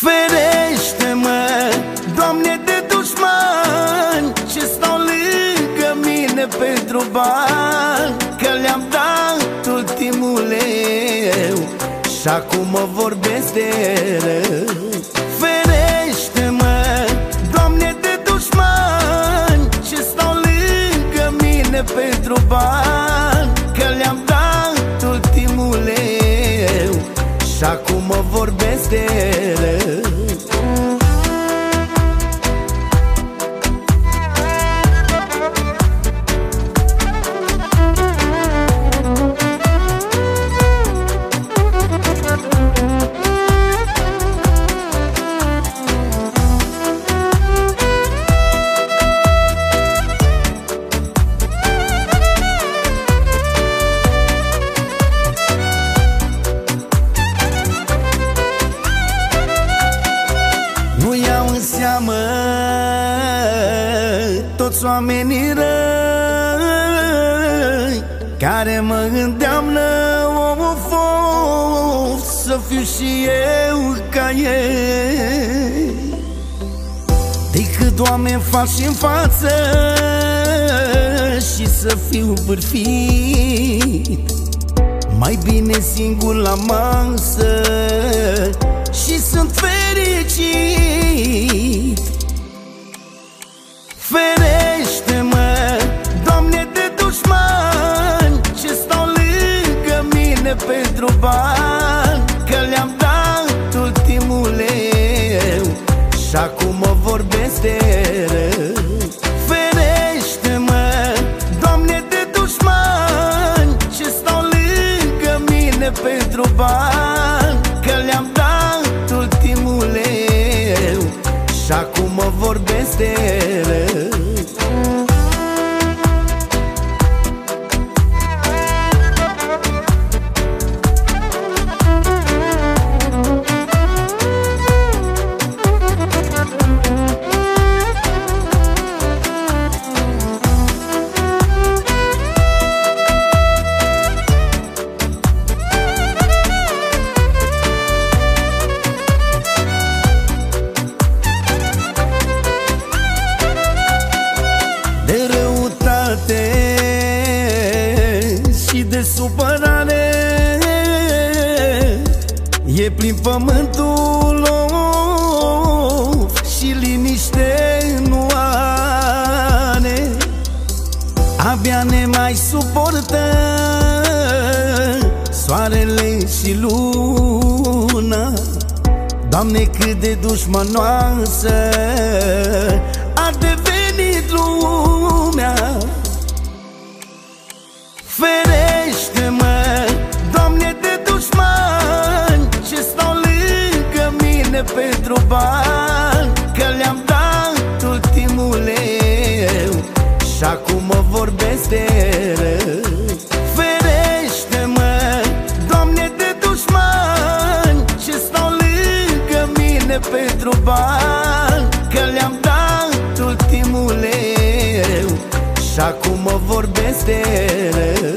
Ferește-mă, Doamne, de dușmani ce stau lângă mine pentru bani, că le-am dat ultimul leu și acum mă vorbesc de rău. Ferește-mă, Doamne, de dușmani ce stau lângă mine pentru bani, că le-am dat ultimul leu și acum mă vorbesc de rău. Nu iau în seamă toți oamenii răi care mă îndeamnă să fiu și eu ca ei. Decât oameni falși în față și să fiu bârfit, mai bine singur la masă și sunt fericit. Ferește-mă, Doamne, de dușmani ce stau lângă mine pentru bani, că le-am dat ultimul leu și acum mă vorbesc de rău. Ferește-mă, Doamne, de dușmani ce stau lângă mine pentru bani, că le-am dat ultimul leu și acum mă vorbesc de rău. Și de supărare e plin pământul și liniște nu are. Abia ne mai suportă soarele și luna. Doamne, cât de dușmanoasă a devenit lumea. Ferește-mă, Doamne, de dușmani ce stau lângă mine pentru bani, că le-am dat ultimul leu și acum mă vorbesc de rău. Ferește-mă, Doamne, de dușmani ce stau lângă mine pentru bani, că le-am dat ultimul leu și acum mă vorbesc de rău.